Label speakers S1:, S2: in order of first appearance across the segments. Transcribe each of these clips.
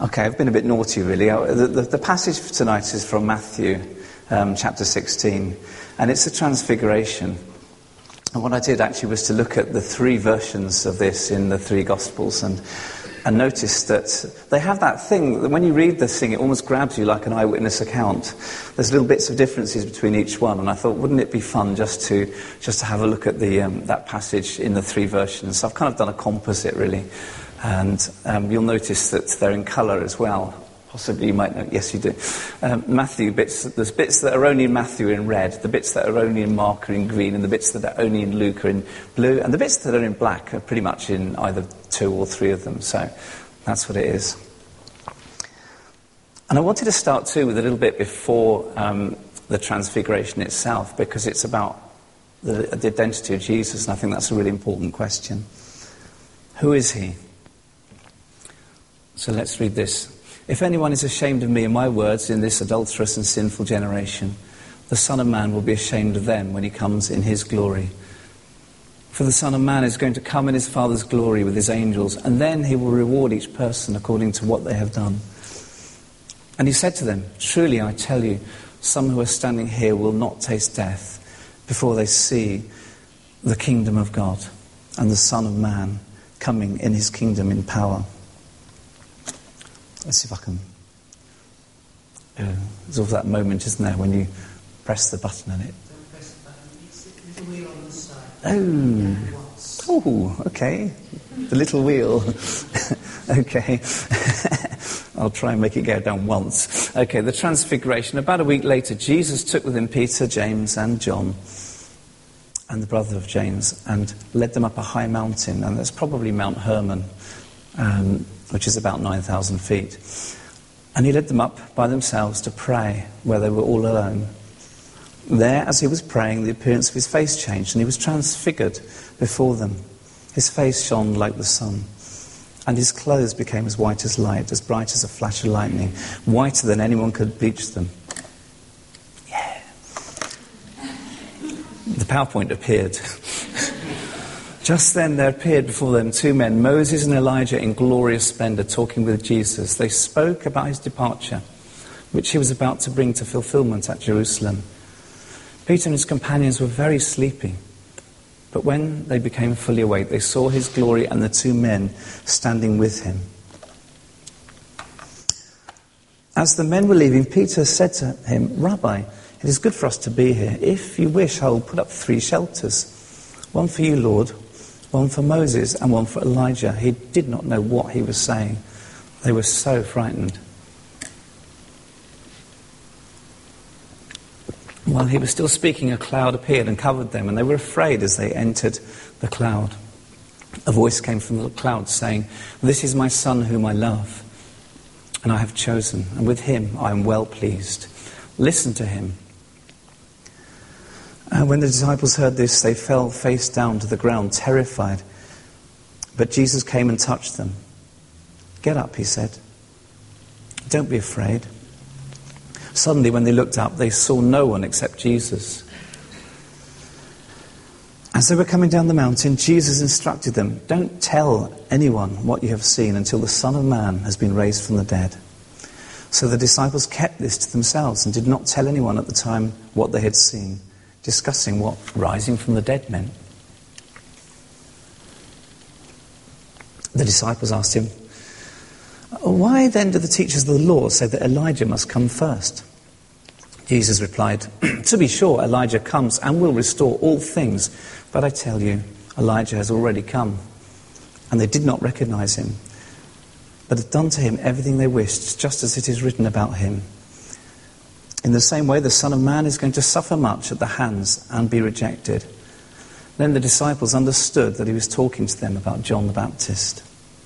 S1: Okay, I've been a bit naughty, really. The passage for tonight is from Matthew, chapter 16, and it's the Transfiguration. And what I did actually was to look at the three versions of this in the three Gospels and notice that they have that thing that when you read this thing, it almost grabs you like an eyewitness account. There's little bits of differences between each one, and I thought, wouldn't it be fun just to have a look at that passage in the three versions? So I've kind of done a composite, really. And you'll notice that they're in colour as well. Possibly you might know. Yes, you do. Matthew bits. There's bits that are only in Matthew in red. The bits that are only in Mark are in green, and the bits that are only in Luke are in blue, and the bits that are in black are pretty much in either two or three of them. So that's what it is. And I wanted to start too with a little bit before the Transfiguration itself, because it's about the identity of Jesus, and I think that's a really important question. Who is he? So let's read this. If anyone is ashamed of me and my words in this adulterous and sinful generation, the Son of Man will be ashamed of them when he comes in his glory. For the Son of Man is going to come in his Father's glory with his angels, and then he will reward each person according to what they have done. And he said to them, truly I tell you, some who are standing here will not taste death before they see the kingdom of God and the Son of Man coming in his kingdom in power. Let's see if I can... there's always that moment, isn't there, when you press the button on it.
S2: Don't press the button. It's the little wheel on the side.
S1: Oh, okay. The little wheel. Okay. I'll try and make it go down once. Okay, the Transfiguration. About a week later, Jesus took with him Peter, James and John, and the brother of James, and led them up a high mountain, and that's probably Mount Hermon, which is about 9,000 feet. And he led them up by themselves to pray, where they were all alone. There, as he was praying, the appearance of his face changed, and he was transfigured before them. His face shone like the sun, and his clothes became as white as light, as bright as a flash of lightning, whiter than anyone could bleach them. Yeah. The PowerPoint appeared. Just then there appeared before them two men, Moses and Elijah, in glorious splendour, talking with Jesus. They spoke about his departure, which he was about to bring to fulfilment at Jerusalem. Peter and his companions were very sleepy, but when they became fully awake, they saw his glory and the two men standing with him. As the men were leaving, Peter said to him, Rabbi, it is good for us to be here. If you wish, I will put up 3 shelters. One for you, Lord, one for Moses, and one for Elijah. He did not know what he was saying. They were so frightened. While he was still speaking, a cloud appeared and covered them, and they were afraid as they entered the cloud. A voice came from the cloud saying, This is my son whom I love, and I have chosen, and with him I am well pleased. Listen to him. And when the disciples heard this, they fell face down to the ground, terrified. But Jesus came and touched them. Get up, he said. Don't be afraid. Suddenly, when they looked up, they saw no one except Jesus. As they were coming down the mountain, Jesus instructed them, Don't tell anyone what you have seen until the Son of Man has been raised from the dead. So the disciples kept this to themselves and did not tell anyone at the time what they had seen, discussing what rising from the dead meant. The disciples asked him, Why then do the teachers of the law say that Elijah must come first? Jesus replied, To be sure, Elijah comes and will restore all things, but I tell you, Elijah has already come. And they did not recognize him, but had done to him everything they wished, just as it is written about him. In the same way, the Son of Man is going to suffer much at the hands and be rejected. Then the disciples understood that he was talking to them about John the Baptist.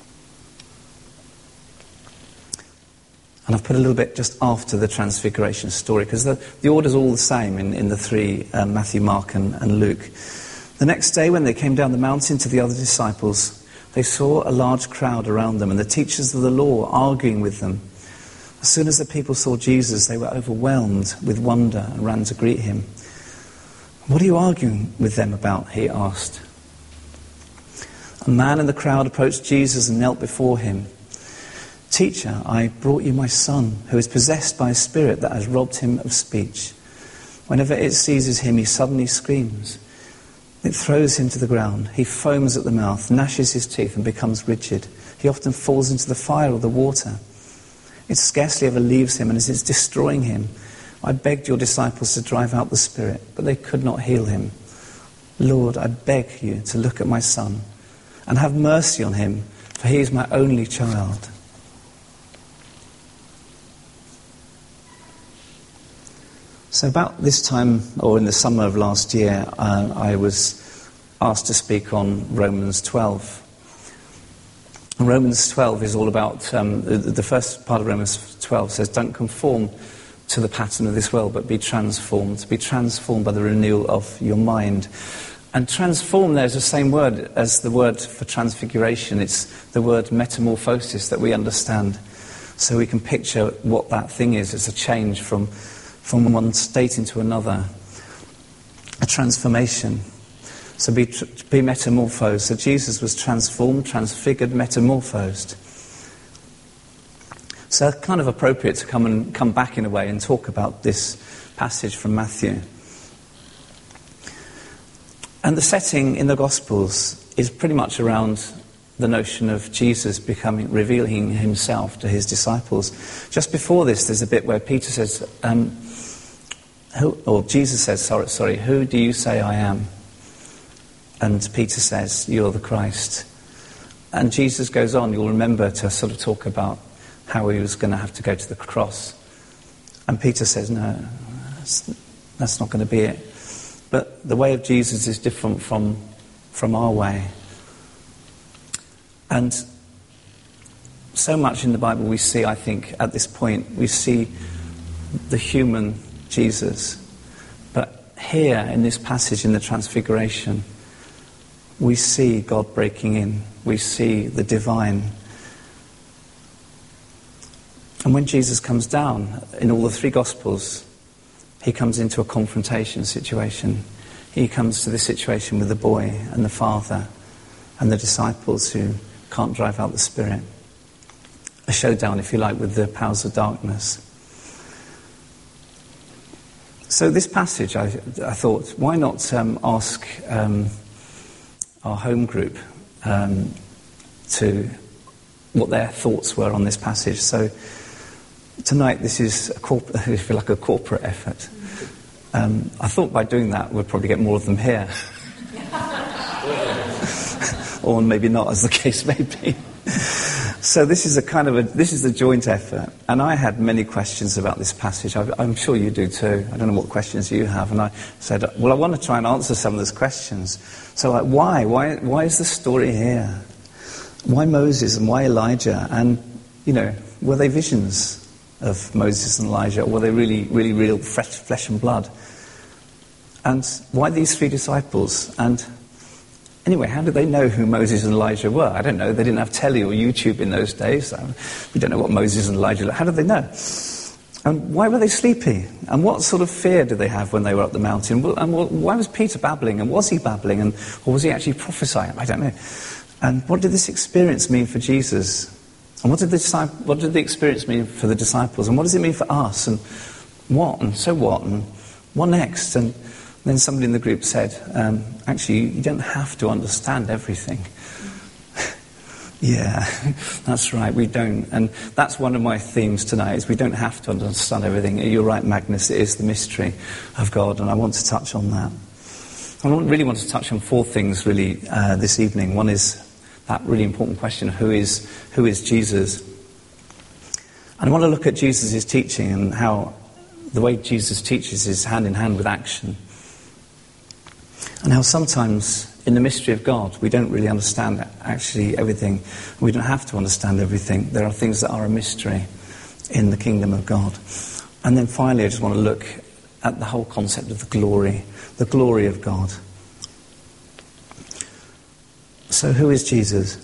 S1: And I've put a little bit just after the Transfiguration story, because the order's all the same in the three, Matthew, Mark and Luke. The next day, when they came down the mountain to the other disciples, they saw a large crowd around them and the teachers of the law arguing with them. As soon as the people saw Jesus, they were overwhelmed with wonder and ran to greet him. What are you arguing with them about? He asked. A man in the crowd approached Jesus and knelt before him. "Teacher, I brought you my son, who is possessed by a spirit that has robbed him of speech. Whenever it seizes him, he suddenly screams. It throws him to the ground. He foams at the mouth, gnashes his teeth, and becomes rigid. He often falls into the fire or the water. It scarcely ever leaves him, and as it's destroying him, I begged your disciples to drive out the spirit, but they could not heal him. Lord, I beg you to look at my son and have mercy on him, for he is my only child." So about this time, or in the summer of last year, I was asked to speak on Romans 12. And Romans 12 is all about, the first part of Romans 12 says, "Don't conform to the pattern of this world, but be transformed. Be transformed by the renewal of your mind." And transform there is the same word as the word for transfiguration. It's the word metamorphosis that we understand. So we can picture what that thing is. It's a change from one state into another. A transformation. So be metamorphosed. So Jesus was transformed, transfigured, metamorphosed. So kind of appropriate to come back in a way and talk about this passage from Matthew. And the setting in the Gospels is pretty much around the notion of Jesus revealing himself to his disciples. Just before this, there's a bit where Peter says, Jesus says, "Who do you say I am?" And Peter says, "You're the Christ." And Jesus goes on, you'll remember, to sort of talk about how he was going to have to go to the cross. And Peter says, "No, that's not going to be it." But the way of Jesus is different from our way. And so much in the Bible we see, I think, at this point, we see the human Jesus. But here, in this passage, in the Transfiguration, we see God breaking in. We see the divine. And when Jesus comes down, in all the three Gospels, he comes into a confrontation situation. He comes to the situation with the boy and the father and the disciples who can't drive out the spirit. A showdown, if you like, with the powers of darkness. So this passage, I thought, why not ask our home group to what their thoughts were on this passage. So tonight this is a corporate effort. I thought by doing that we'd probably get more of them here. Or maybe not, as the case may be. So this is a joint effort. And I had many questions about this passage. I'm sure you do too. I don't know what questions you have. And I said, well, I want to try and answer some of those questions. So like, why is the story here? Why Moses and why Elijah? And, were they visions of Moses and Elijah? Or were they really, really real flesh and blood? And why these three disciples? And anyway, how did they know who Moses and Elijah were? I don't know. They didn't have telly or YouTube in those days. So we don't know what Moses and Elijah looked. How did they know? And why were they sleepy? And what sort of fear did they have when they were up the mountain? And why was Peter babbling? And was he babbling? Or was he actually prophesying? I don't know. And what did this experience mean for Jesus? And what did the experience mean for the disciples? And what does it mean for us? And what? And so what? And what next? And then somebody in the group said, actually, you don't have to understand everything. Yeah, that's right, we don't. And that's one of my themes tonight, is we don't have to understand everything. You're right, Magnus, it is the mystery of God, and I want to touch on that. I really want to touch on four things, really, this evening. One is that really important question, who is Jesus? And I want to look at Jesus' teaching and how the way Jesus teaches is hand in hand with action. And how sometimes in the mystery of God we don't really understand actually everything. We don't have to understand everything. There are things that are a mystery in the kingdom of God. And then finally I just want to look at the whole concept of the glory of God. So who is Jesus?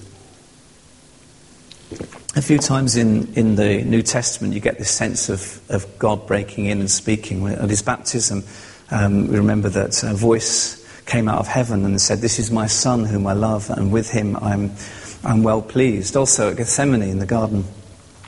S1: A few times in the New Testament you get this sense of God breaking in and speaking. At his baptism, we remember that a voice came out of heaven and said, "This is my son whom I love, and with him I'm well pleased." Also at Gethsemane in the garden,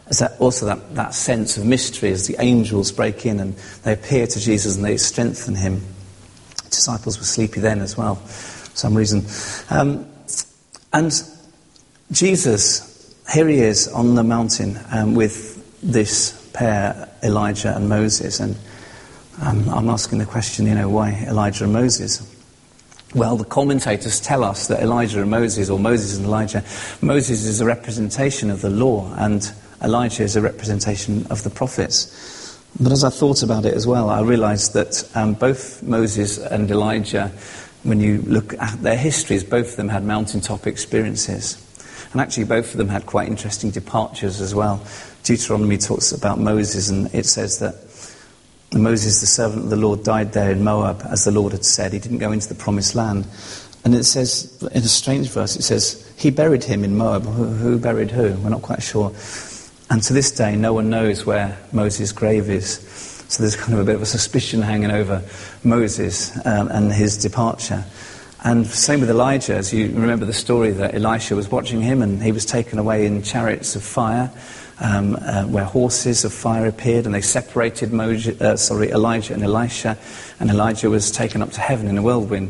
S1: There's that sense of mystery as the angels break in and they appear to Jesus and they strengthen him. The disciples were sleepy then as well, for some reason. And Jesus, here he is on the mountain with this pair, Elijah and Moses. And I'm asking the question, why Elijah and Moses? Well, the commentators tell us that Elijah and Moses, or Moses and Elijah, Moses is a representation of the law and Elijah is a representation of the prophets. But as I thought about it as well, I realised that both Moses and Elijah, when you look at their histories, both of them had mountaintop experiences. And actually both of them had quite interesting departures as well. Deuteronomy talks about Moses, and it says that Moses, the servant of the Lord, died there in Moab, as the Lord had said. He didn't go into the promised land. And it says, in a strange verse, it says, he buried him in Moab. Who buried who? We're not quite sure. And to this day, no one knows where Moses' grave is. So there's kind of a bit of a suspicion hanging over Moses and his departure. And same with Elijah, as you remember the story that Elisha was watching him and he was taken away in chariots of fire, where horses of fire appeared, and they separated Elijah and Elisha, and Elijah was taken up to heaven in a whirlwind.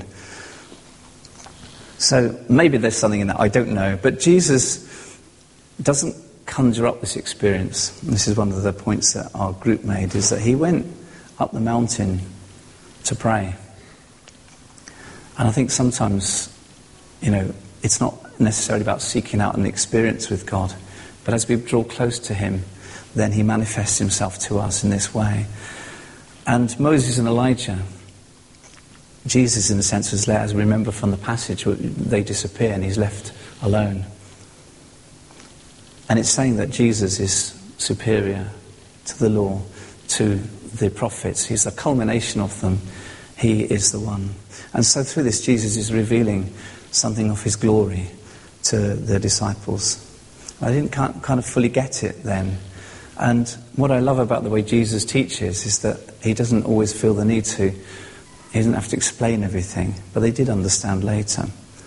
S1: So maybe there's something in that, I don't know. But Jesus doesn't conjure up this experience. And this is one of the points that our group made, is that he went up the mountain to pray. And I think sometimes, it's not necessarily about seeking out an experience with God, but as we draw close to him, then he manifests himself to us in this way. And Moses and Elijah, Jesus, in a sense, was let, as we remember from the passage, they disappear and he's left alone. And it's saying that Jesus is superior to the law, to the prophets. He's the culmination of them. He is the one. And so through this, Jesus is revealing something of his glory to the disciples. I didn't kind of fully get it then. And what I love about the way Jesus teaches is that he doesn't always feel the need to. He doesn't have to explain everything, but they did understand later.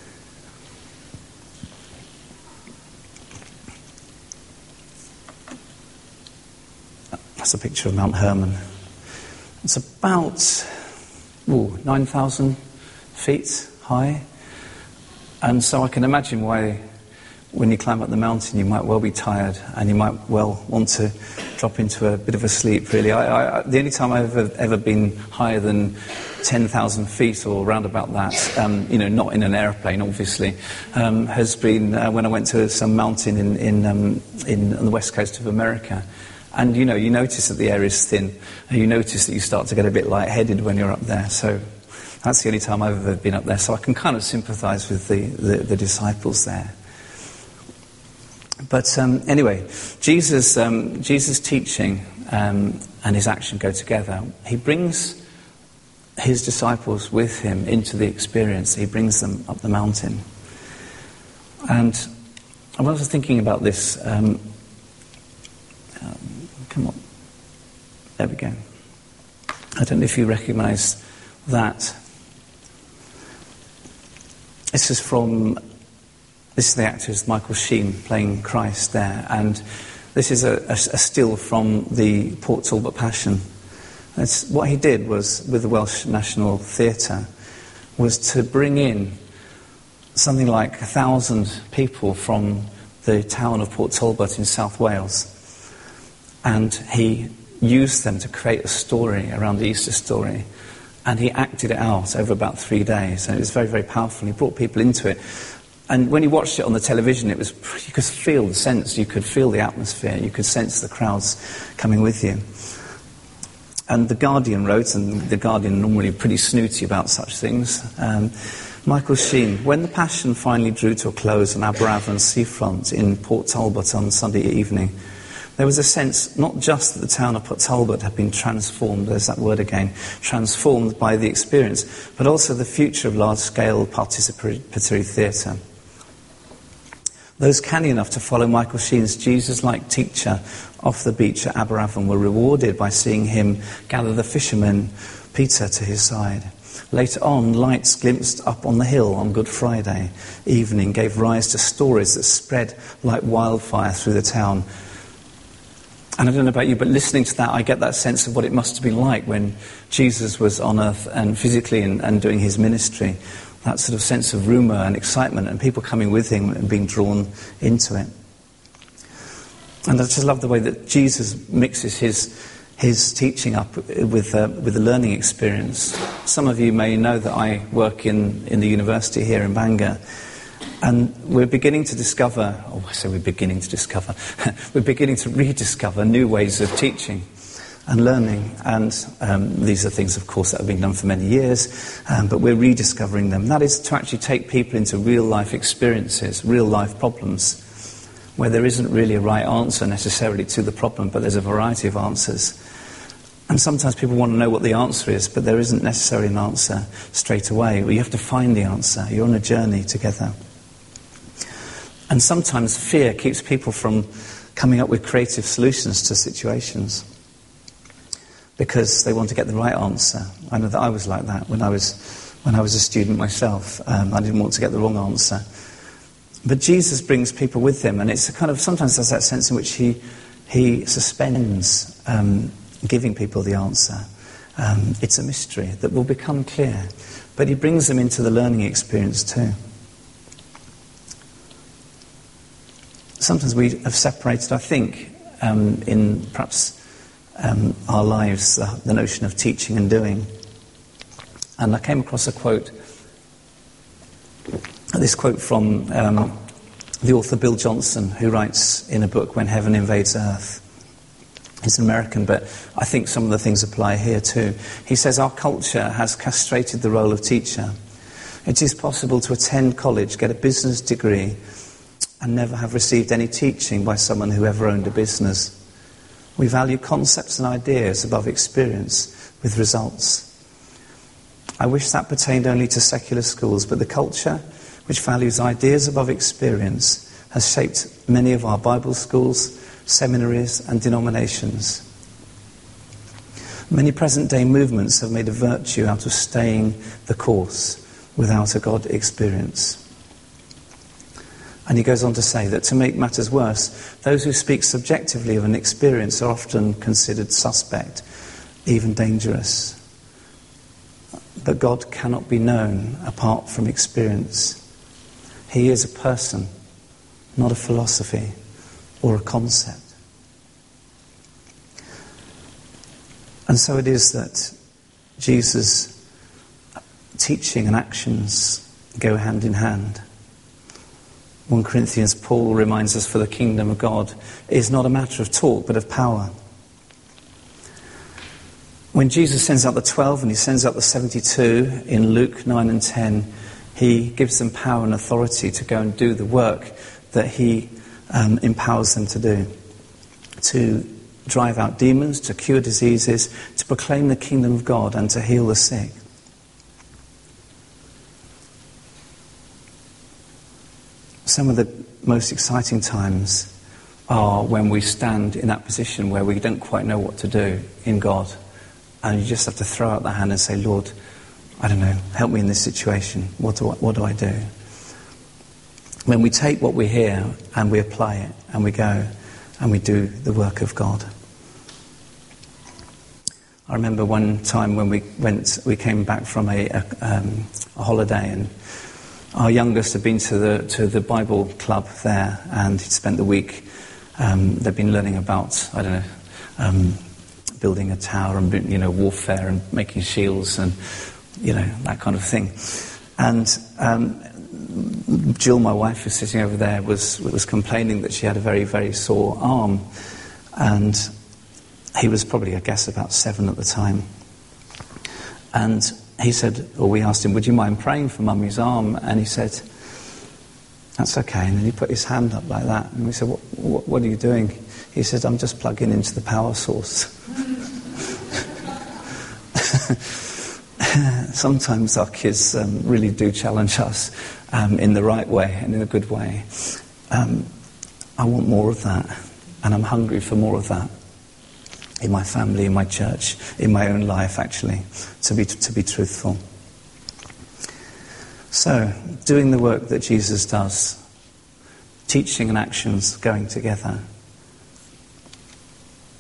S1: That's a picture of Mount Hermon. It's about 9,000 feet high. And so I can imagine why when you climb up the mountain you might well be tired and you might well want to drop into a bit of a sleep, really. The only time I've ever been higher than 10,000 feet or around about that, not in an aeroplane obviously, has been when I went to some mountain on the west coast of America. And you notice that the air is thin, and you notice that you start to get a bit lightheaded when you're up there. So that's the only time I've ever been up there. So I can kind of sympathise with the disciples there. But anyway, Jesus' teaching and his action go together. He brings his disciples with him into the experience. He brings them up the mountain. And I was thinking about this. Come on. There we go. I don't know if you recognise that. This is the actor Michael Sheen playing Christ there, and this is a still from the Port Talbot Passion. What he did was, with the Welsh National Theatre, was to bring in something like 1,000 people from the town of Port Talbot in South Wales. And he used them to create a story around the Easter story. And he acted it out over about 3 days. And it was very, very powerful. He brought people into it. And when you watched it on the television, you could feel the sense, you could feel the atmosphere, you could sense the crowds coming with you. And The Guardian wrote, and The Guardian are normally pretty snooty about such things, Michael Sheen, when the Passion finally drew to a close on Aberavon seafront in Port Talbot on Sunday evening, there was a sense not just that the town of Port Talbot had been transformed, there's that word again, transformed by the experience, but also the future of large-scale participatory theatre. Those canny enough to follow Michael Sheen's Jesus-like teacher off the beach at Aberavon were rewarded by seeing him gather the fisherman Peter to his side. Later on, lights glimpsed up on the hill on Good Friday evening gave rise to stories that spread like wildfire through the town. And I don't know about you, but listening to that, I get that sense of what it must have been like when Jesus was on earth and physically and doing his ministry. That sort of sense of rumour and excitement and people coming with him and being drawn into it. And I just love the way that Jesus mixes his teaching up with the learning experience. Some of you may know that I work in the university here in Bangor. And we're beginning to discover, we're beginning to rediscover new ways of teaching and learning. And these are things, of course, that have been done for many years, but we're rediscovering them. That is to actually take people into real-life experiences, real-life problems, where there isn't really a right answer necessarily to the problem, but there's a variety of answers. And sometimes people want to know what the answer is, but there isn't necessarily an answer straight away. Well, you have to find the answer. You're on a journey together. And sometimes fear keeps people from coming up with creative solutions to situations because they want to get the right answer. I know that I was like that when I was a student myself. I didn't want to get the wrong answer. But Jesus brings people with him, and it's a kind of, sometimes there's that sense in which he suspends giving people the answer. It's a mystery that will become clear, but he brings them into the learning experience too. Sometimes we have separated, I think, in perhaps our lives, the notion of teaching and doing. And I came across this quote from the author Bill Johnson, who writes in a book, When Heaven Invades Earth. He's an American, but I think some of the things apply here too. He says, our culture has castrated the role of teacher. It is possible to attend college, get a business degree, and never have received any teaching by someone who ever owned a business. We value concepts and ideas above experience with results. I wish that pertained only to secular schools, but the culture, which values ideas above experience, has shaped many of our Bible schools, seminaries and denominations. Many present-day movements have made a virtue out of staying the course without a God experience. And he goes on to say that to make matters worse, those who speak subjectively of an experience are often considered suspect, even dangerous. But God cannot be known apart from experience. He is a person, not a philosophy or a concept. And so it is that Jesus' teaching and actions go hand in hand. 1 Corinthians, Paul reminds us, for the kingdom of God is not a matter of talk, but of power. When Jesus sends out the 12 and he sends out the 72 in Luke 9 and 10, he gives them power and authority to go and do the work that he empowers them to do. To drive out demons, to cure diseases, to proclaim the kingdom of God and to heal the sick. Some of the most exciting times are when we stand in that position where we don't quite know what to do in God. And you just have to throw out the hand and say, Lord, I don't know, help me in this situation. What do I do? When we take what we hear and we apply it and we go and we do the work of God. I remember one time when we came back from a holiday, and our youngest had been to the Bible club there, and he'd spent the week. They'd been learning about, building a tower and warfare and making shields and that kind of thing. And Jill, my wife, who's sitting over there, was complaining that she had a very, very sore arm, and he was probably, I guess, about 7 at the time. And he said, or we asked him, would you mind praying for Mummy's arm? And he said, that's okay. And then he put his hand up like that. And we said, what are you doing? He said, I'm just plugging into the power source. Sometimes our kids really do challenge us in the right way and in a good way. I want more of that. And I'm hungry for more of that. In my family, in my church, in my own life, actually, to be truthful. So, doing the work that Jesus does, teaching and actions going together.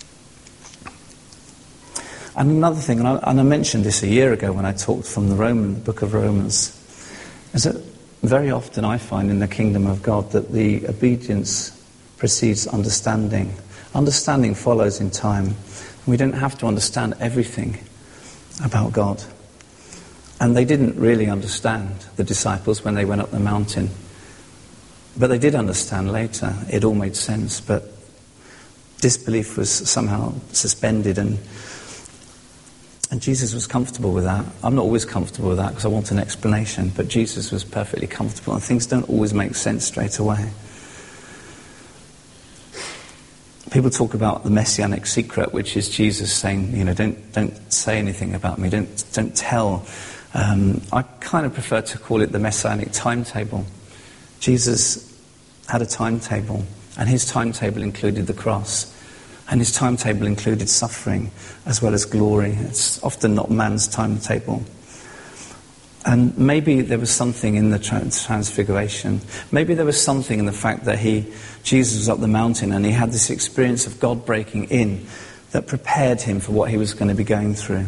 S1: And another thing, and I mentioned this a year ago when I talked from the book of Romans, is that very often I find in the kingdom of God that the obedience precedes understanding. Understanding follows in time. We don't have to understand everything about God. And they didn't really understand, the disciples, when they went up the mountain. But they did understand later. It all made sense. But disbelief was somehow suspended, and Jesus was comfortable with that. I'm not always comfortable with that because I want an explanation. But Jesus was perfectly comfortable, and things don't always make sense straight away. People talk about the messianic secret, which is Jesus saying, don't say anything about me, don't tell. I kind of prefer to call it the messianic timetable. Jesus had a timetable, and his timetable included the cross, and his timetable included suffering as well as glory. It's often not man's timetable. And maybe there was something in the transfiguration. Maybe there was something in the fact that Jesus was up the mountain and he had this experience of God breaking in that prepared him for what he was going to be going through.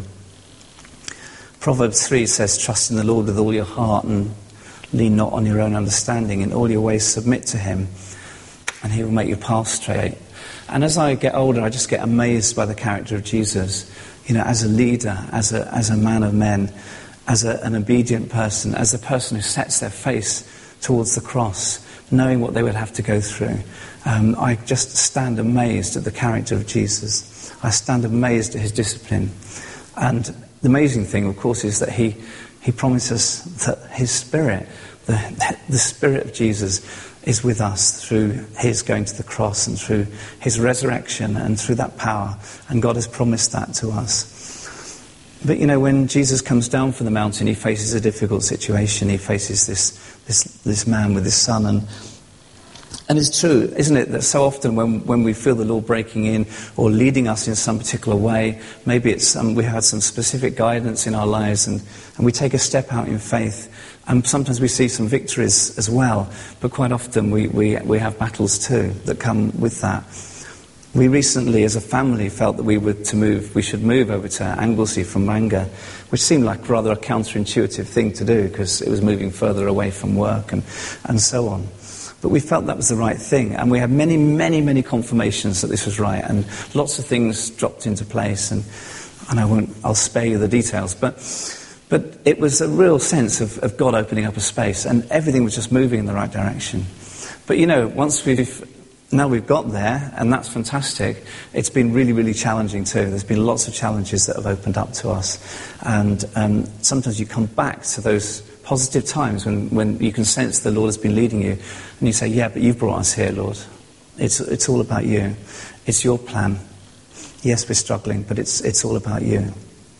S1: Proverbs 3 says, trust in the Lord with all your heart and lean not on your own understanding. In all your ways submit to him and he will make your path straight. And as I get older, I just get amazed by the character of Jesus. As a leader, as a man of men, as an obedient person, as a person who sets their face towards the cross, knowing what they would have to go through. I just stand amazed at the character of Jesus. I stand amazed at his discipline. And the amazing thing, of course, is that he promises that his Spirit, the Spirit of Jesus, is with us through his going to the cross and through his resurrection and through that power. And God has promised that to us. But when Jesus comes down from the mountain, he faces a difficult situation. He faces this man with his son. And it's true, isn't it, that so often when we feel the Lord breaking in or leading us in some particular way, maybe it's we had some specific guidance in our lives and we take a step out in faith. And sometimes we see some victories as well. But quite often we have battles too that come with that. We recently, as a family, felt that we should move over to Anglesey from Ranga, which seemed like rather a counterintuitive thing to do because it was moving further away from work and so on. But we felt that was the right thing, and we had many, many, many confirmations that this was right, and lots of things dropped into place, and I'll spare you the details, but it was a real sense of God opening up a space, and everything was just moving in the right direction. But once now we've got there, and that's fantastic, it's been really, really challenging too. There's been lots of challenges that have opened up to us. And sometimes you come back to those positive times when you can sense the Lord has been leading you. And you say, yeah, but you've brought us here, Lord. It's all about you. It's your plan. Yes, we're struggling, but it's all about you.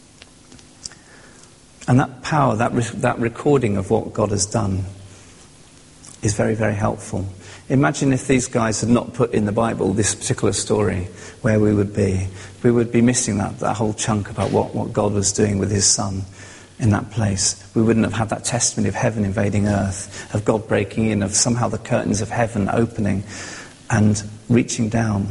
S1: And that power, that recording of what God has done is very, very helpful. Imagine if these guys had not put in the Bible this particular story, where we would be. We would be missing that whole chunk about what God was doing with his son in that place. We wouldn't have had that testimony of heaven invading earth, of God breaking in, of somehow the curtains of heaven opening and reaching down.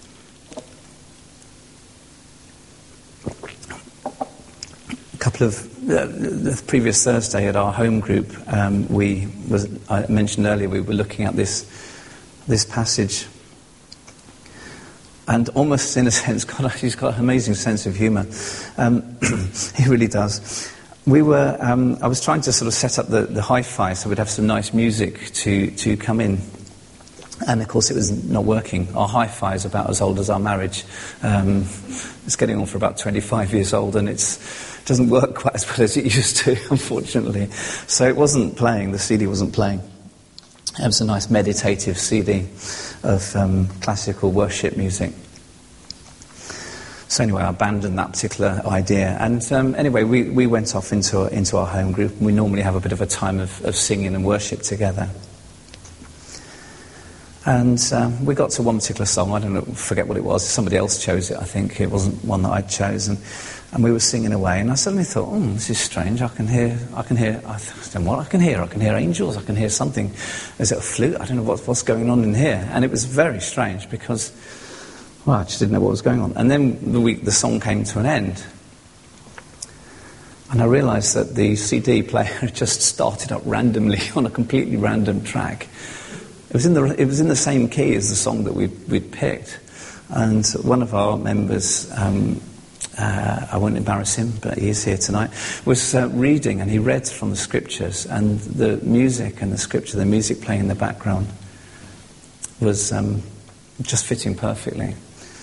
S1: A couple of the previous Thursday at our home group, I mentioned earlier, we were looking at this passage, and almost in a sense, he's got an amazing sense of humour. He really does. I was trying to sort of set up the hi-fi so we'd have some nice music to come in. And of course it was not working. Our hi-fi is about as old as our marriage. It's getting on for about 25 years old, and it doesn't work quite as well as it used to, unfortunately. So it wasn't playing, the CD wasn't playing. It was a nice meditative CD of classical worship music. So anyway, I abandoned that particular idea. And anyway, we went off into our home group, and we normally have a bit of a time of singing and worship together. And we got to one particular song, forget what it was, somebody else chose it, I think. It wasn't one that I'd chosen. And we were singing away, and I suddenly thought, this is strange, I can hear angels, I can hear something. Is it a flute? I don't know what's going on in here. And it was very strange because, I just didn't know what was going on. And then the song came to an end, And I realised that the CD player just started up randomly on a completely random track. It was in the same key as the song that we'd picked. And one of our members, I won't embarrass him, but he is here tonight, was reading, and he read from the scriptures, and the music and the scripture, the music playing in the background, was just fitting perfectly.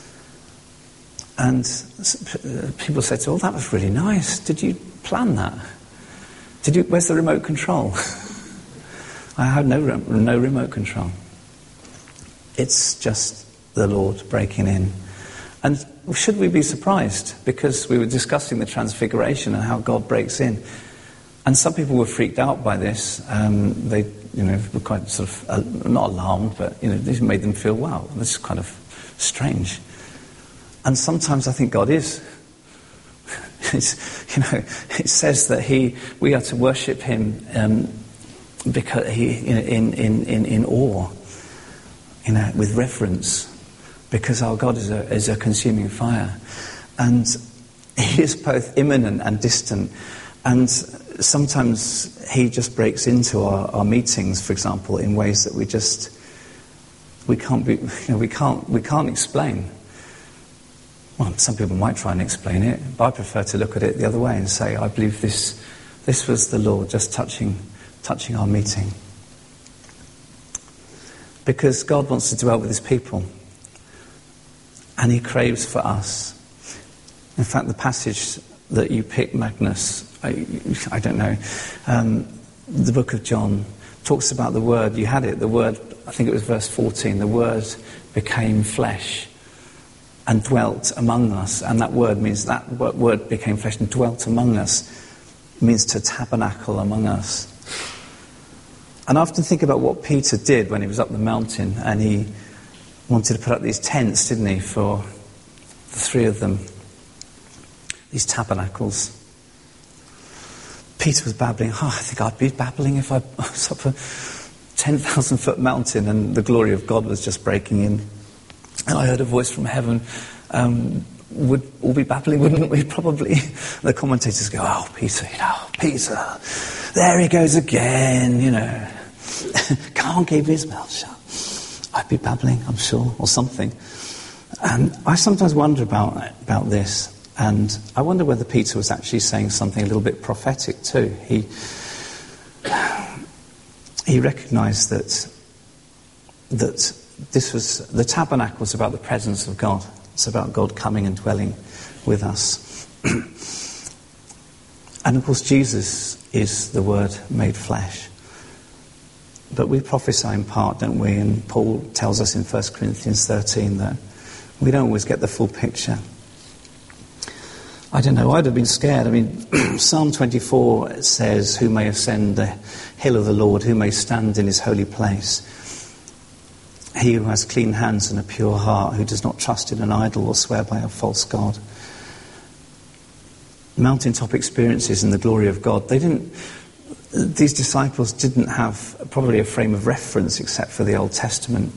S1: And people said, "Oh, that was really nice. Did you plan that? Where's the remote control?" I had no remote control. It's just the Lord breaking in. And should we be surprised? Because we were discussing the Transfiguration and how God breaks in. And some people were freaked out by this. They, were quite sort of, not alarmed, but, this made them feel, wow, this is kind of strange. And sometimes I think God is. It says that we are to worship Him because in awe, with reverence, because our God is a consuming fire, and He is both immanent and distant. And sometimes He just breaks into our meetings, for example, in ways that we can't explain. Well, some people might try and explain it, but I prefer to look at it the other way and say, I believe this was the Lord just touching our meeting. Because God wants to dwell with His people, and He craves for us. In fact, the passage that you picked, Magnus, I don't know, the book of John talks about the Word. You had it, the Word, I think it was verse 14, the Word became flesh and dwelt among us. And that word became flesh and dwelt among us. It means to tabernacle among us. And I often think about what Peter did when he was up the mountain, and he wanted to put up these tents, didn't he, for the three of them, these tabernacles. Peter was babbling. I think I'd be babbling if I was up a 10,000-foot mountain and the glory of God was just breaking in. And I heard a voice from heaven. Would all be babbling, wouldn't we? Probably. The commentators go, "Oh, Peter, Peter, there he goes again, Can't keep his mouth shut." I'd be babbling, I'm sure, or something. And I sometimes wonder about this. And I wonder whether Peter was actually saying something a little bit prophetic too. He recognised that this was, the tabernacle was about the presence of God. It's about God coming and dwelling with us. And of course Jesus is the Word made flesh. But we prophesy in part, don't we? And Paul tells us in 1 Corinthians 13 that we don't always get the full picture. I don't know, I'd have been scared. I mean, Psalm 24 says, "Who may ascend the hill of the Lord? Who may stand in His holy place? He who has clean hands and a pure heart, who does not trust in an idol or swear by a false god." Mountaintop experiences in the glory of God. These disciples didn't have probably a frame of reference except for the Old Testament.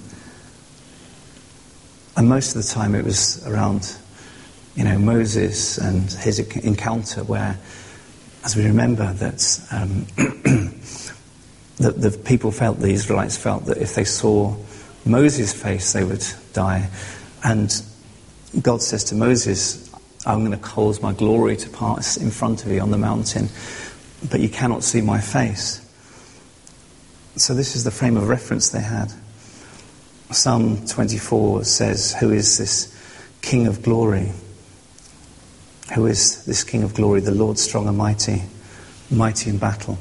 S1: And most of the time it was around, Moses and his encounter where, as we remember, that the people felt, the Israelites felt, that if they saw Moses' face, they would die. And God says to Moses, "I'm going to cause my glory to pass in front of you on the mountain, but you cannot see my face." So this is the frame of reference they had. Psalm 24 says, "Who is this King of glory? Who is this King of glory? The Lord strong and mighty, mighty in battle."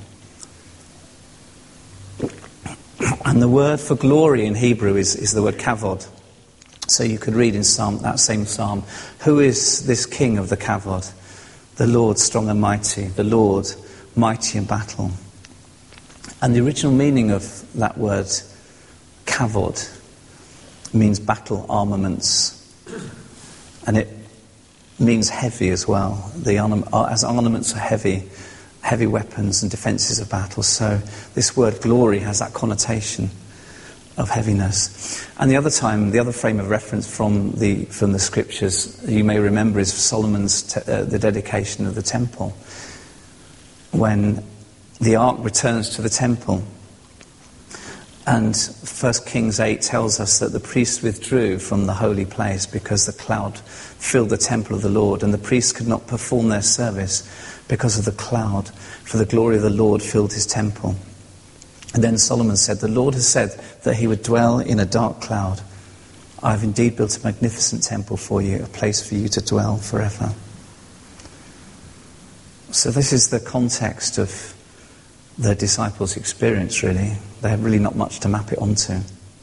S1: And the word for glory in Hebrew is the word kavod. So you could read in that same psalm, "Who is this King of the kavod? The Lord strong and mighty, the Lord mighty in battle." And the original meaning of that word, kavod, means battle armaments. And it means heavy as well. As armaments are heavy weapons and defences of battle. So this word glory has that connotation of heaviness. And the other frame of reference from the scriptures, you may remember, is Solomon's the dedication of the temple. when the ark returns to the temple. And 1 Kings 8 tells us that the priests withdrew from the holy place because the cloud filled the temple of the Lord, and the priests could not perform their service because of the cloud, for the glory of the Lord filled his temple. And then Solomon said, "The Lord has said that he would dwell in a dark cloud. I have indeed built a magnificent temple for you, a place for you to dwell forever." So this is the context of the disciples' experience, really. They have really not much to map it onto.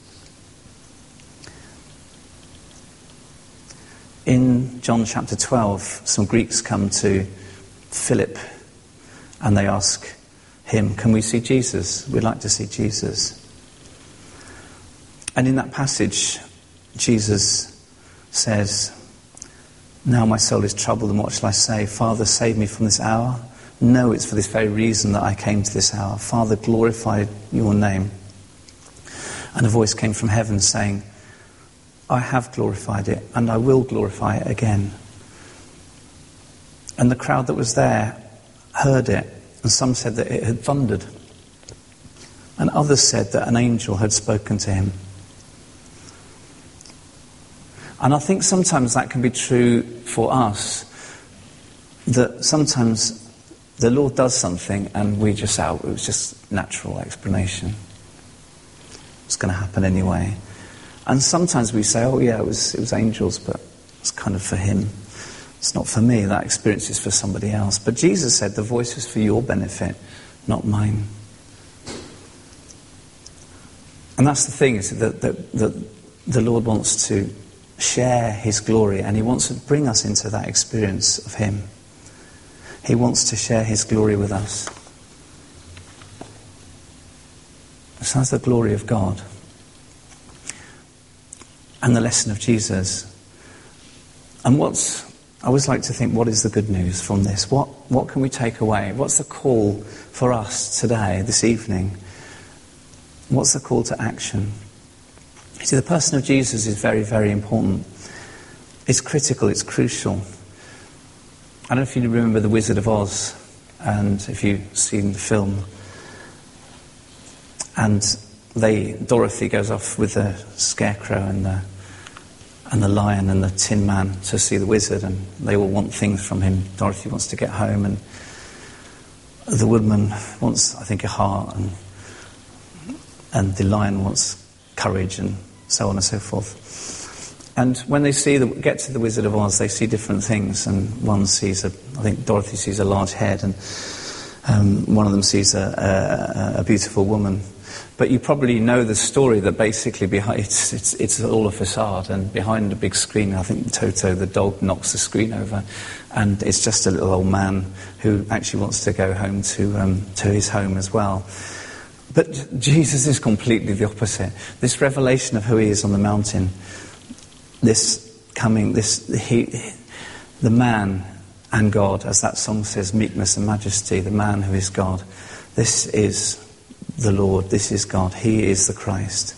S1: In John chapter 12, some Greeks come to Philip and they ask him, "Can we see Jesus? We'd like to see Jesus." And in that passage, Jesus says, "Now my soul is troubled, and what shall I say? Father, save me from this hour. No, it's for this very reason that I came to this hour. Father, glorify your name." And a voice came from heaven saying, "I have glorified it, and I will glorify it again." And the crowd that was there heard it, and some said that it had thundered. And others said that an angel had spoken to him. And I think sometimes that can be true for us, that sometimes the Lord does something and we just say, "Oh, it was just natural explanation. It's going to happen anyway." And sometimes we say, "Oh yeah, it was angels, but it's kind of for him. It's not for me. That experience is for somebody else." But Jesus said the voice is for your benefit, not mine. And that's the thing, is that the Lord wants to share his glory, and he wants to bring us into that experience of him. He wants to share his glory with us. So that's the glory of God. And the lesson of Jesus. And I always like to think, what is the good news from this? What can we take away? What's the call for us today, this evening? What's the call to action? You see, the person of Jesus is very, very important. It's critical, it's crucial. I don't know if you remember The Wizard of Oz, and if you've seen the film. And Dorothy goes off with the Scarecrow and the Lion and the Tin Man to see the wizard, and they all want things from him. Dorothy wants to get home, and the Woodman wants, I think, a heart, and the Lion wants courage, and so on and so forth. And when they get to the Wizard of Oz, they see different things, and one sees I think Dorothy sees a large head, and one of them sees a beautiful woman. But you probably know the story that basically behind it's all a facade, and behind the big screen, I think Toto the dog knocks the screen over, and it's just a little old man who actually wants to go home to his home as well. But Jesus is completely the opposite. This revelation of who he is on the mountain, the man and God, as that song says, meekness and majesty, the man who is God. This is the Lord, this is God, he is the Christ.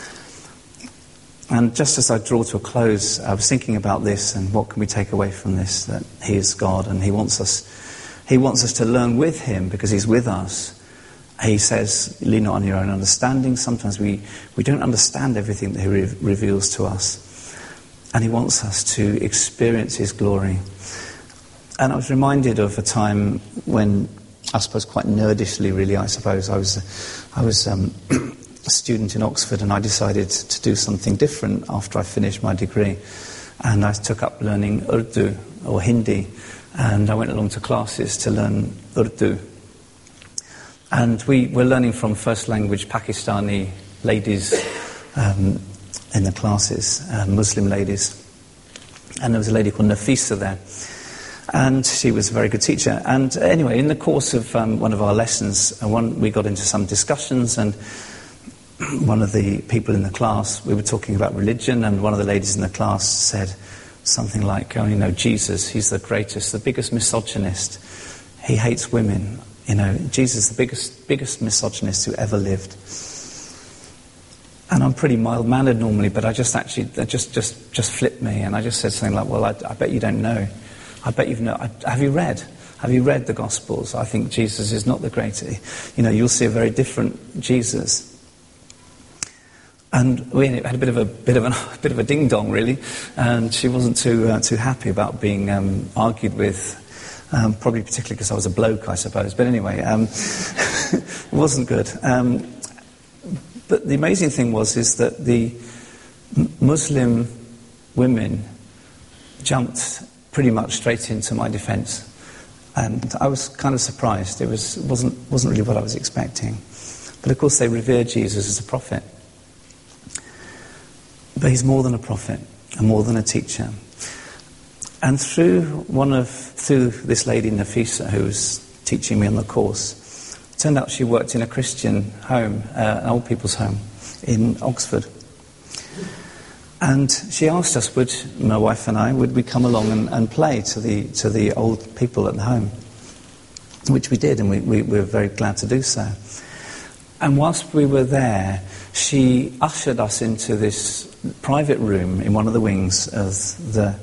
S1: And just as I draw to a close, I was thinking about this and what can we take away from this, that he is God and he wants us to learn with him because he's with us. He says, lean not on your own understanding. Sometimes we don't understand everything that he reveals to us. And he wants us to experience his glory. And I was reminded of a time when, I suppose quite nerdishly really, I suppose, I was a student in Oxford, and I decided to do something different after I finished my degree. And I took up learning Urdu or Hindi, and I went along to classes to learn Urdu. And we were learning from first language Pakistani ladies in the classes, Muslim ladies. And there was a lady called Nafisa there. And she was a very good teacher. And anyway, in the course of one of our lessons, we got into some discussions, and one of the people in the class, we were talking about religion, and one of the ladies in the class said something like, "Oh, you know, Jesus, he's the greatest, the biggest misogynist. He hates women. You know, Jesus, the biggest misogynist who ever lived." And I'm pretty mild-mannered normally, but that just flipped me, and I just said something like, "Well, I bet you don't know. I bet you've know. Have you read? Have you read the Gospels? I think Jesus is not the greatest. You'll see a very different Jesus. And we had a bit of a ding dong, really, and she wasn't too happy about being argued with. Probably particularly because I was a bloke, I suppose. But anyway, it wasn't good. But the amazing thing is that the Muslim women jumped pretty much straight into my defence, and I was kind of surprised. It wasn't really what I was expecting. But of course, they revered Jesus as a prophet. But he's more than a prophet and more than a teacher. And through this lady Nafisa, who was teaching me on the course, it turned out she worked in a Christian home, an old people's home in Oxford. And she asked us, my wife and I, would we come along and play to the old people at the home, which we did, and we were very glad to do so. And whilst we were there, she ushered us into this private room in one of the wings of the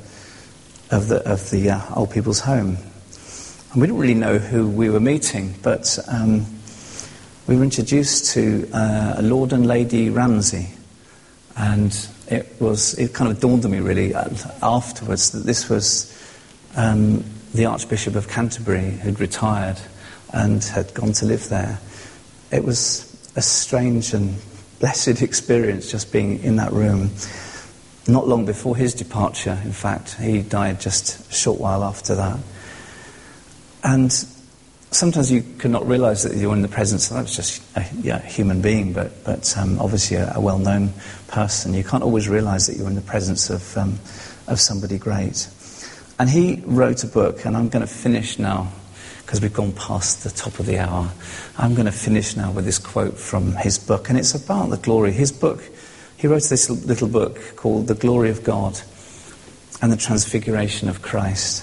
S1: old people's home. And we didn't really know who we were meeting, but we were introduced to Lord and Lady Ramsay. And it kind of dawned on me really afterwards that this was the Archbishop of Canterbury, who'd retired and had gone to live there. It was a strange and blessed experience just being in that room. Not long before his departure, in fact, he died just a short while after that. And sometimes you cannot realise that you're in the presence of that was just a human being, but obviously a well-known person. You can't always realise that you're in the presence of somebody great. And he wrote a book, and I'm going to finish now, because we've gone past the top of the hour. I'm going to finish now with this quote from his book, and it's about the glory. His book, he wrote this little book called The Glory of God and the Transfiguration of Christ.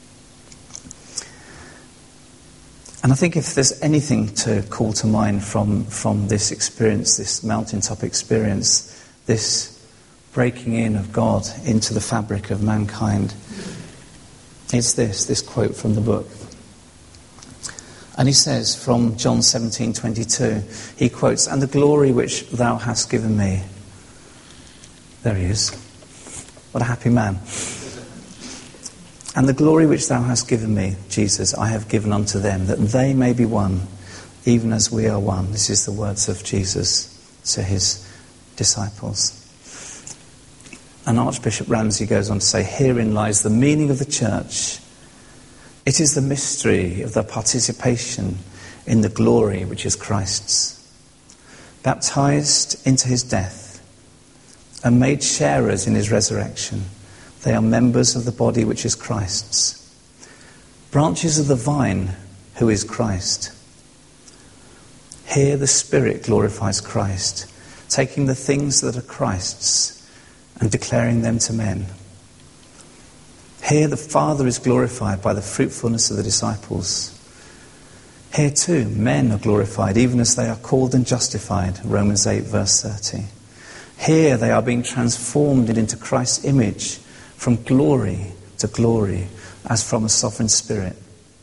S1: And I think if there's anything to call to mind from this experience, this mountaintop experience, this breaking in of God into the fabric of mankind, it's this quote from the book. And he says from John 17:22, he quotes, "And the glory which thou hast given me." There he is. What a happy man. "And the glory which thou hast given me, Jesus, I have given unto them, that they may be one, even as we are one." This is the words of Jesus to his disciples. And Archbishop Ramsay goes on to say, "Herein lies the meaning of the church. It is the mystery of the participation in the glory which is Christ's. Baptized into his death and made sharers in his resurrection, they are members of the body which is Christ's, branches of the vine who is Christ. Here the Spirit glorifies Christ, taking the things that are Christ's and declaring them to men. Here the Father is glorified by the fruitfulness of the disciples. Here too men are glorified, even as they are called and justified, Romans 8 verse 30. Here they are being transformed into Christ's image from glory to glory, as from a sovereign Spirit.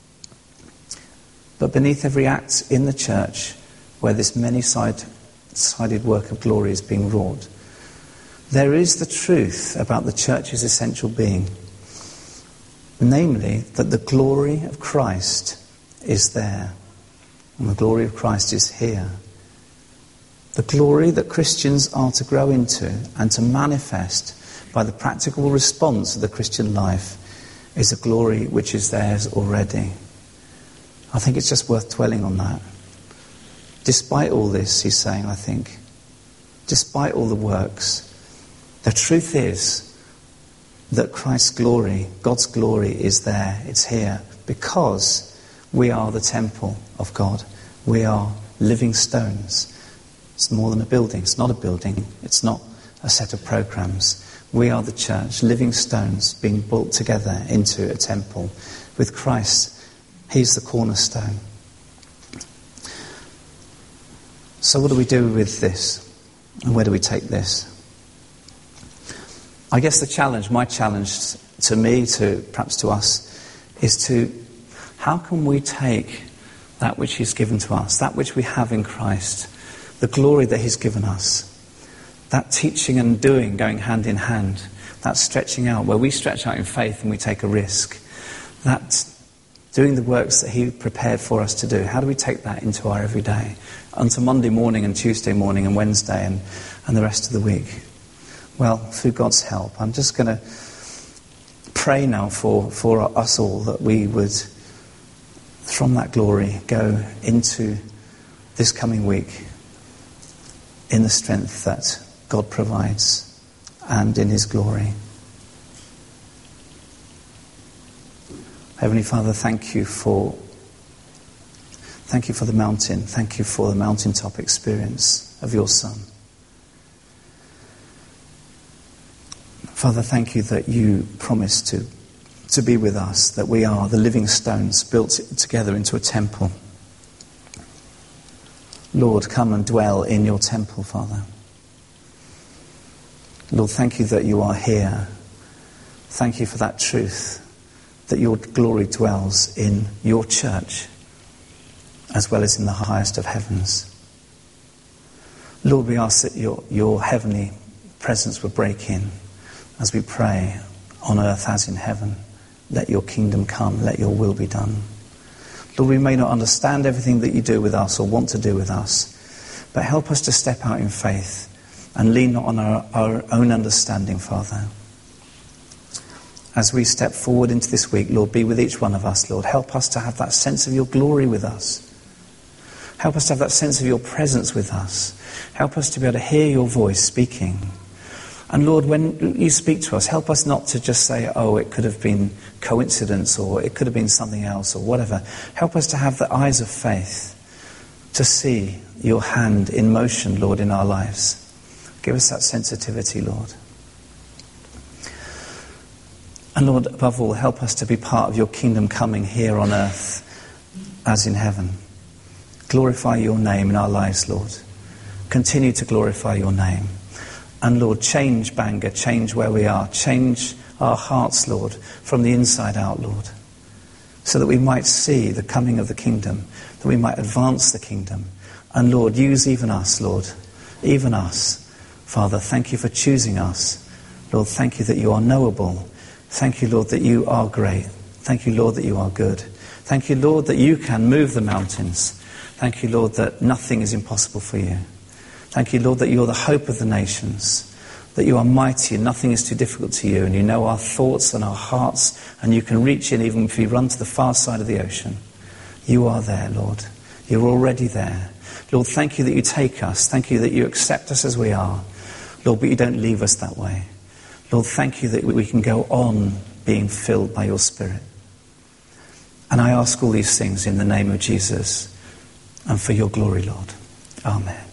S1: But beneath every act in the church, where this many-sided work of glory is being wrought, there is the truth about the church's essential being, namely that the glory of Christ is there, and the glory of Christ is here. The glory that Christians are to grow into and to manifest by the practical response of the Christian life is a glory which is theirs already. I think it's just worth dwelling on that. Despite all this, he's saying, I think, despite all the works, the truth is that Christ's glory, God's glory is there, it's here, because we are the temple of God. We are living stones. It's more than a building. It's not a building. It's not a set of programs. We are the church, living stones being built together into a temple. With Christ, he's the cornerstone. So what do we do with this? And where do we take this? I guess the challenge, my challenge to me, perhaps to us, is to How can we take that which he's given to us, that which we have in Christ, the glory that he's given us, that teaching and doing going hand in hand, that stretching out, where we stretch out in faith and we take a risk, that doing the works that he prepared for us to do, how do we take that into our everyday, onto Monday morning and Tuesday morning and Wednesday and the rest of the week? Well, through God's help, I'm just going to pray now for us all that we would, from that glory, go into this coming week in the strength that God provides and in his glory. Heavenly Father, thank you for the mountain. Thank you for the mountaintop experience of your Son. Father, thank you that you promised to be with us, that we are the living stones built together into a temple. Lord, come and dwell in your temple, Father. Lord, thank you that you are here. Thank you for that truth, that your glory dwells in your church as well as in the highest of heavens. Lord, we ask that your heavenly presence would break in as we pray on earth as in heaven. Let your kingdom come, let your will be done. Lord, we may not understand everything that you do with us or want to do with us, but help us to step out in faith and lean not on our own understanding, Father. As we step forward into this week, Lord, be with each one of us, Lord. Help us to have that sense of your glory with us. Help us to have that sense of your presence with us. Help us to be able to hear your voice speaking. And Lord, when you speak to us, help us not to just say, oh, it could have been coincidence or it could have been something else or whatever. Help us to have the eyes of faith to see your hand in motion, Lord, in our lives. Give us that sensitivity, Lord. And Lord, above all, help us to be part of your kingdom coming here on earth as in heaven. Glorify your name in our lives, Lord. Continue to glorify your name. And Lord, change Bangor, change where we are, change our hearts, Lord, from the inside out, Lord, so that we might see the coming of the kingdom, that we might advance the kingdom. And Lord, use even us, Lord, even us. Father, thank you for choosing us. Lord, thank you that you are knowable. Thank you, Lord, that you are great. Thank you, Lord, that you are good. Thank you, Lord, that you can move the mountains. Thank you, Lord, that nothing is impossible for you. Thank you, Lord, that you're the hope of the nations, that you are mighty and nothing is too difficult to you, and you know our thoughts and our hearts, and you can reach in even if we run to the far side of the ocean. You are there, Lord. You're already there. Lord, thank you that you take us. Thank you that you accept us as we are. Lord, but you don't leave us that way. Lord, thank you that we can go on being filled by your Spirit. And I ask all these things in the name of Jesus and for your glory, Lord. Amen.